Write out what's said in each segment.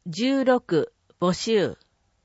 16募集。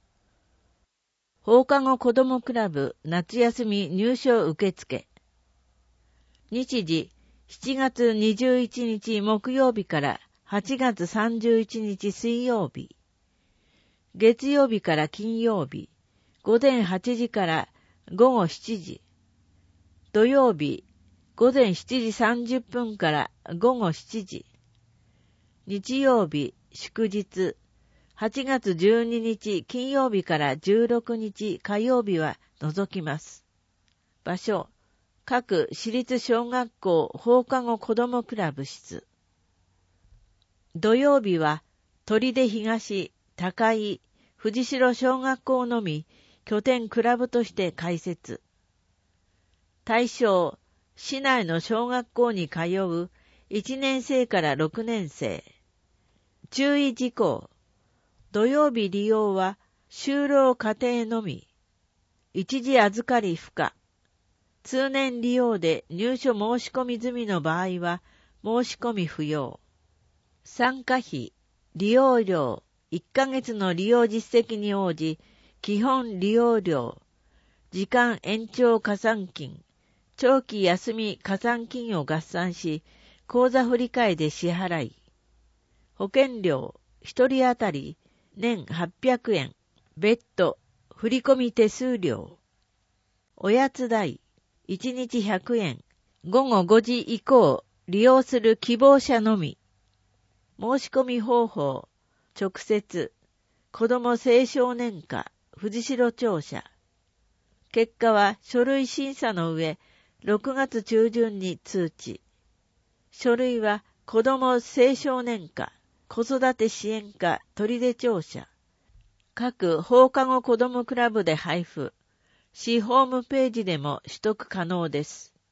放課後子どもクラブ夏休み入所受付。日時7月21日木曜日から8月31日水曜日。月曜日から金曜日、午前8時から午後7時。土曜日、午前7時30分から午後7時。日曜日、祝日、8月12日金曜日から16日火曜日は除きます。場所、各私立小学校放課後子どもクラブ室。土曜日は、取手東、高井、藤代小学校のみ拠点クラブとして開設。対象、市内の小学校に通う1年生から6年生。注意事項。土曜日利用は就労家庭のみ。一時預かり不可。通年利用で入所申し込み済みの場合は申し込み不要。参加費、利用料、1ヶ月の利用実績に応じ、基本利用料、時間延長加算金、長期休み加算金を合算し、口座振替で支払い。保険料、1人当たり年800円、別途、振込手数料。おやつ代、1日100円、午後5時以降、利用する希望者のみ。申し込み方法、直接、子ども青少年課、藤代庁舎。結果は書類審査の上、6月中旬に通知。書類は子ども青少年課、子育て支援課取手庁舎。各放課後子どもクラブで配布。市ホームページでも取得可能です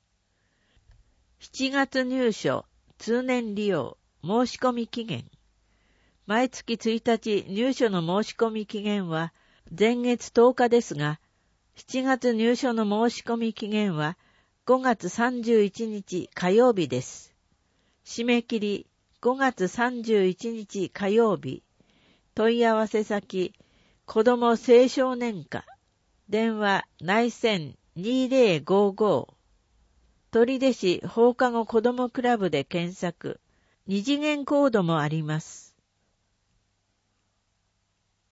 。7月入所、通年利用、申し込み期限。毎月1日入所の申し込み期限は前月10日ですが、7月入所の申し込み期限は5月31日火曜日です。締め切り5月31日火曜日。問い合わせ先、子ども青少年課。電話内線2055。取手市放課後子どもクラブで検索。二次元コードもあります。